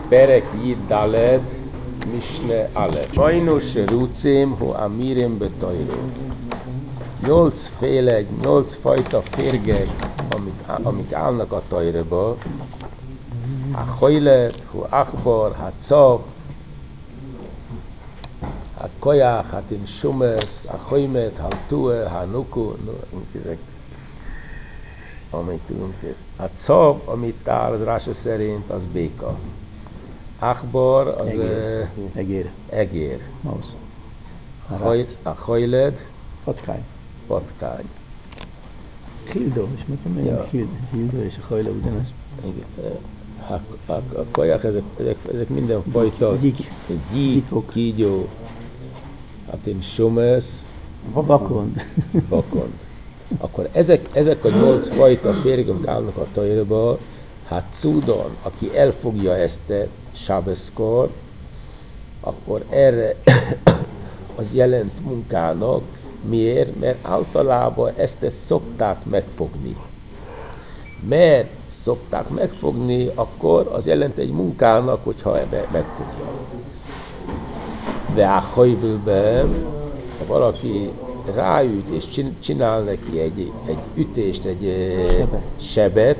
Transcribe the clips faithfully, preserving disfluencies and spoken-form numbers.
Perek Yid Daled Misne Ale. Sajnos Rucim, hu Amirim Betajró. Nyolcféle, nyolcfajta férgek, amik, amik állnak a tajröba. A Chojlet, hu Achbar, ha Cav, a Kajach, ha Tim Shumes, a Chojmet, ha Tue, ha Nuku, ezek, amik tudunk. A Cav, amit áll az Rása szerint, az béka. Achbar, az egér. Egér. egér. Egér. A Chojlet, Patkány. patkány. Hildó, és mit mondjam, ja. Hildó, Hildó és a Hajla ugyanaz. Igen. A, a, a kajak, ezek, ezek, ezek mindenfajta gyík, gyík, kígyó, hát én somesz, vakond. vakond. Akkor ezek, ezek a nyolc fajta férgek állnak a tajrba, hát Szúdon, aki elfogja ezt a sábeszkor, akkor erre az jelent munkának. Miért? Mert általában ezt szokták megfogni. Mert szokták megfogni, akkor az jelent egy munkának, hogyha ebbe megfogja. De a hajbőben, ha valaki ráüt és csinál neki egy, egy ütést, egy sebet. sebet,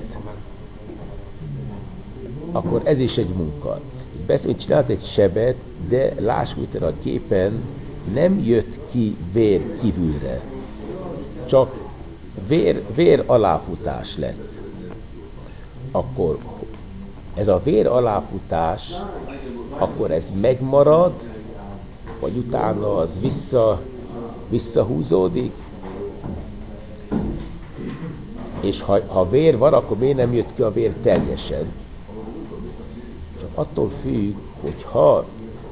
akkor ez is egy munka. Beszélünk, hogy csinált egy sebet, de lássuk itt a képen, nem jött ki vér kívülre, csak vér, vér aláfutás lett. Akkor ez a vér aláfutás, akkor ez megmarad, vagy utána az vissza, visszahúzódik, és ha, ha vér van, akkor miért nem jött ki a vér teljesen? Csak attól függ, hogy ha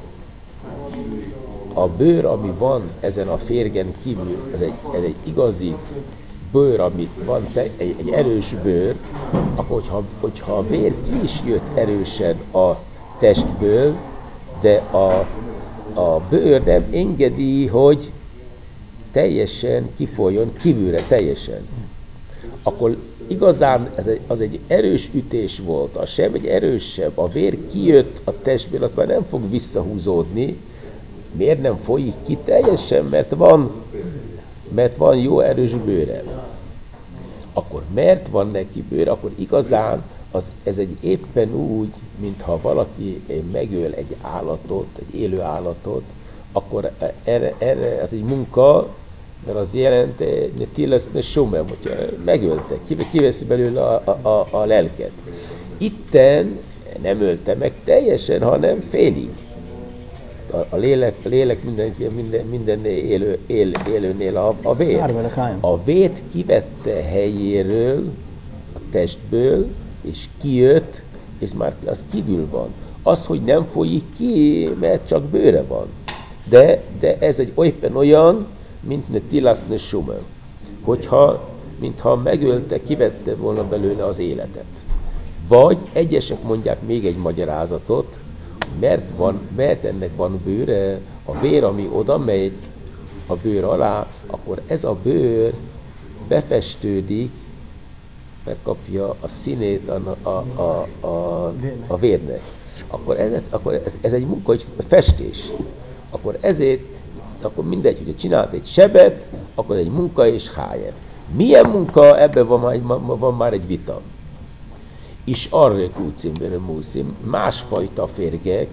a bőr, ami van ezen a férgen kívül, ez egy, ez egy igazi bőr, amit van, te, egy, egy erős bőr, akkor hogyha, hogyha a vér ki is jött erősen a testből, de a, a bőr nem engedi, hogy teljesen kifolyjon kívülre, teljesen. Akkor igazán ez egy, az egy erős ütés volt, a seb egy erősebb, a vér kijött a testből, az már nem fog visszahúzódni. Miért nem folyik ki teljesen? Mert van, mert van jó erős bőre. Akkor mert van neki bőre, akkor igazán az, ez egy éppen úgy, mintha valaki megöl egy állatot, egy élő állatot, akkor erre, erre ez egy munka, mert az jelent, ne tileszne somem, hogyha megölte, kiveszi belőle a, a, a, a lelket. Itten nem ölte meg teljesen, hanem félig. A, a lélek, a lélek minden, minden, minden élő, él, élőnél a, a vér. A vért kivette helyéről, a testből, és kijött, és már az kívül van. Az, hogy nem folyik ki, mert csak bőre van. De, de ez egy olyan, olyan mint ne tilaszne sumem. Hogyha, mintha megölte, kivette volna belőle az életet. Vagy egyesek mondják még egy magyarázatot, mert, van, mert ennek van bőre, a vér, ami oda megy a bőr alá, akkor ez a bőr befestődik, megkapja a színét a, a, a, a, a vérnek. Akkor, ez, akkor ez, ez egy munka, egy festés. Akkor ezért, akkor mindegy, hogy csinált egy sebet, akkor egy munka és hájer. Milyen munka? Ebben van már, van már egy vita. És arra kúcim, múszim, másfajta férgek,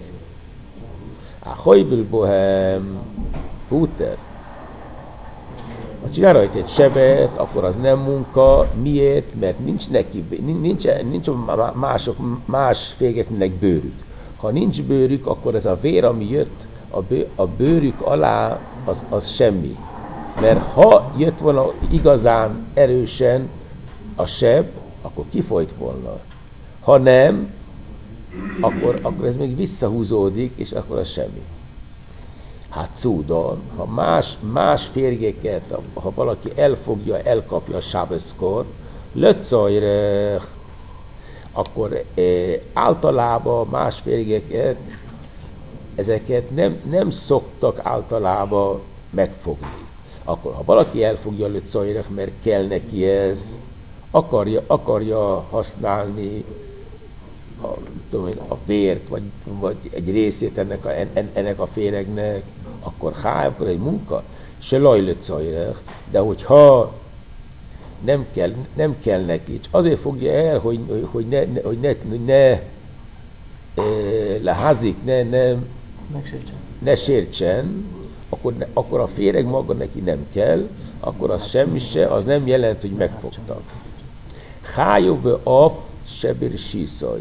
a hajből bohem, húter. Ha csinál rajta egy sebet, akkor az nem munka. Miért? Mert nincs neki, nincs, nincs mások, más férgeknek bőrük. Ha nincs bőrük, akkor ez a vér, ami jött a, bő, a bőrük alá, az, az semmi. Mert ha jött volna igazán erősen a seb, akkor kifolyt volna. Ha nem, akkor, akkor ez még visszahúzódik, és akkor az semmi. Hát Szúdon, ha más, más férgeket, ha valaki elfogja, elkapja a sábeszkor, löccajre, akkor e, általában más férgeket, ezeket nem, nem szoktak általában megfogni. Akkor, ha valaki elfogja a löccajre, mert kell neki ez, akarja, akarja használni, a, tudom én, a vért, vagy, vagy egy részét ennek a, en, ennek a féregnek, akkor há, akkor egy munka, se lajlöcajrech, de hogyha nem kell, nem kell neki, azért fogja el, hogy, hogy ne, ne, hogy ne, ne leházik, ne, ne, ne sértsen, akkor, ne, akkor a féreg maga neki nem kell, akkor az semmi se, az nem jelent, hogy megfogta. Hájóbe ap, sebér síszaj.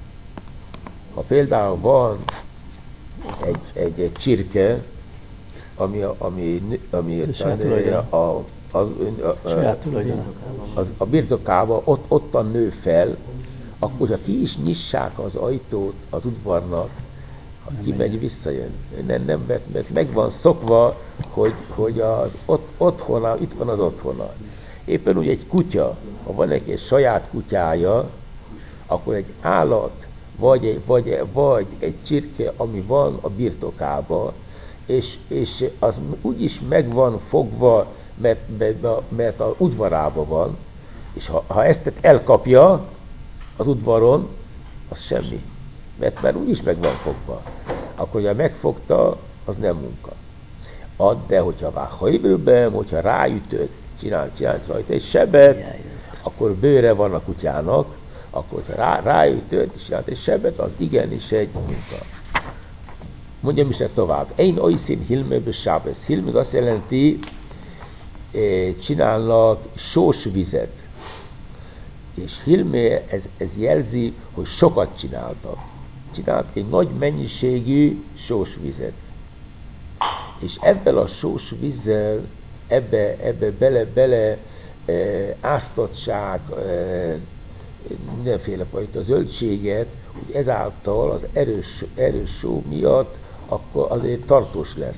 Ha például van egy, egy, egy csirke, ami, ami, ami a, a, a, a, a, a birtokában ott, ottan nő fel, akkor ha ki is nyissák az ajtót az udvarnak, ha kimegy, visszajön. Nem, nem, mert, mert meg van szokva, hogy, hogy az ott, otthona, itt van az otthona. Éppen úgy egy kutya, ha van egy, egy saját kutyája, akkor egy állat, vagy egy, vagy, vagy egy csirke, ami van a birtokában, és, és az úgyis meg van fogva, mert, mert, mert az udvarában van, és ha, ha ezt elkapja az udvaron, az semmi, mert már úgyis meg van fogva. Akkor, ha megfogta, az nem munka. Ad, de hogyha már hajbőben, hogyha ráütött, csinál, csinált rajta egy sebet, akkor bőre van a kutyának, akkor ha rá, ráütött, és csinált egy sebet, az igenis egy munka. Mondjam is tovább. Én olyszín hilmebe sábesz. Hilmeg azt jelenti, csinálnak sós vizet. És hilme, ez, ez jelzi, hogy sokat csináltak. Csináltak egy nagy mennyiségű sós vizet. És ebben a sós vízzel, ebbe, ebbe bele, bele e, áztatság, e, mindenféle fajta zöldséget, hogy ezáltal az erős, erős só miatt akkor azért tartós lesz.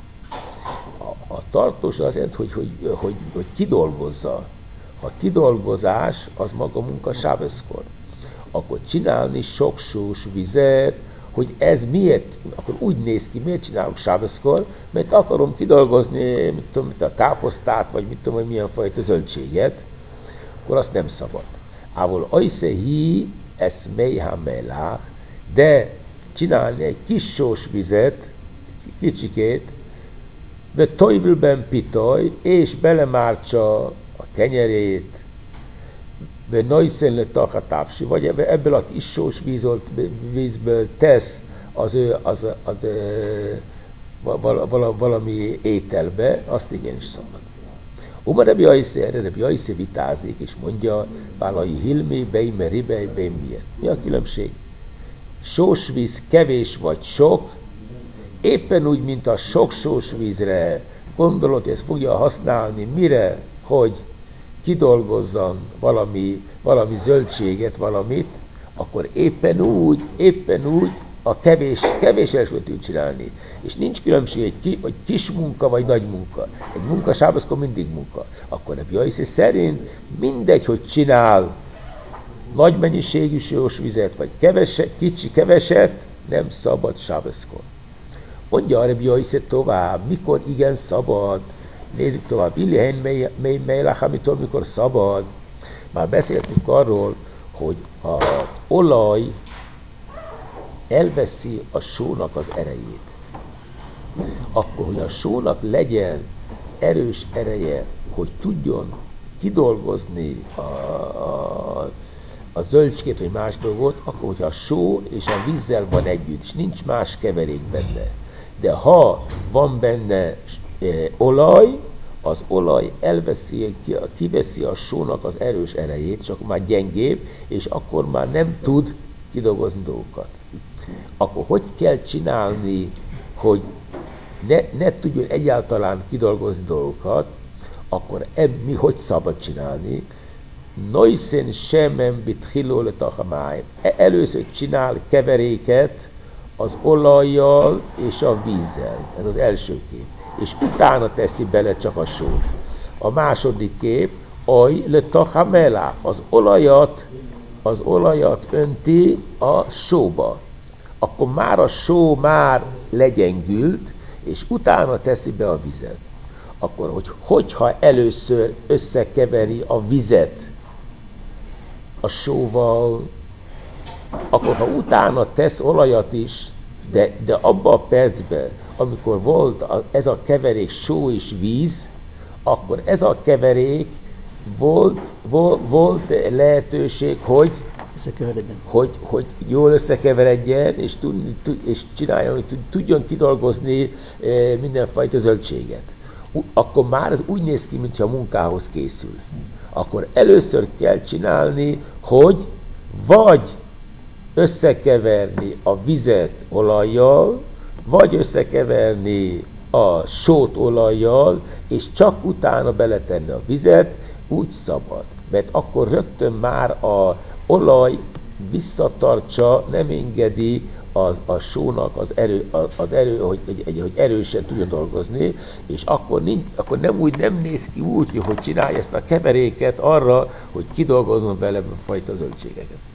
A, a tartós az jelent, hogy, hogy, hogy, hogy kidolgozza. Ha kidolgozás, az maga munka sábeszkor. Akkor csinálni sok sós vizet, hogy ez miért, akkor úgy néz ki, miért csinálok sábeszkor, mert akarom kidolgozni, mit tudom, mit a káposztát, vagy mit tudom, hogy milyen fajta zöldséget, akkor azt nem szabad. Ávol ajsze hi, ez mélyhá melách, de csinálni egy kis sós vizet, kicsikét, de tojbülben pitoj, és belemártsa a kenyerét, de nagyszínle takatápsi, vagy ebből a kis sós vízből, vízből tesz az ő, az, az, az val, valami ételbe, azt igenis szabad. Uma Rebi Ajsze, erre Rebi Ajsze vitázik, és mondja, válai hilmi, beime ribej, beim miért. Mi a különbség? Sós víz kevés vagy sok, éppen úgy, mint a sok sós vízre gondolod, hogy ezt fogja használni, mire, hogy kidolgozzam valami, valami zöldséget, valamit, akkor éppen úgy, éppen úgy a kevés, kevésre is tudjuk csinálni. És nincs különbség, egy ki, vagy kis munka, vagy nagy munka. Egy munka sábeszkor mindig munka. Akkor Rebi Ajsze szerint mindegy, hogy csinál nagy mennyiségű sós vizet, vagy keveset, kicsi keveset, nem szabad sábeszkor. Mondja a Rebi Ajsze tovább, mikor igen szabad. Nézzük tovább. Illehen mely melach, amitől mikor szabad. Már beszéltünk arról, hogy az olaj elveszi a sónak az erejét. Akkor, hogy a sónak legyen erős ereje, hogy tudjon kidolgozni a, a, a zöldségét, vagy más dolgot, akkor, hogyha a só és a vízzel van együtt, és nincs más keverék benne. De ha van benne e, olaj, az olaj elveszi, kiveszi a sónak az erős erejét, és akkor már gyengébb, és akkor már nem tud kidolgozni dolgokat. Akkor hogy kell csinálni, hogy ne, ne tudjon egyáltalán kidolgozni dolgokat, akkor ebb mi hogy szabad csinálni? Noiszén semem bitchiló letachamáim. Először csinál keveréket az olajjal és a vízzel. Ez az első kép. És utána teszi bele csak a sót. A második kép, aj letachamela, az olajat, az olajat önti a sóba. Akkor már a só már legyengült, és utána teszi be a vizet. Akkor, hogy, hogyha először összekeveri a vizet a sóval, akkor ha utána tesz olajat is, de, de abban a percben, amikor volt a, ez a keverék só és víz, akkor ez a keverék volt, volt, volt lehetőség, hogy, hogy, hogy jól összekeveredjen, és, tudni, és csináljon, hogy tudjon kidolgozni mindenfajta zöldséget. Akkor már ez úgy néz ki, mintha a munkához készül. Akkor először kell csinálni, hogy vagy összekeverni a vizet olajjal, vagy összekeverni a sót olajjal, és csak utána beletenni a vizet, úgy szabad. Mert akkor rögtön már a olaj visszatartsa, nem engedi az, a sónak az erő, az erő hogy, hogy erősen tudjon dolgozni, és akkor, nincs, akkor nem úgy nem néz ki úgy, hogy csinálja ezt a keveréket arra, hogy kidolgozzon vele a fajta zöldségeket.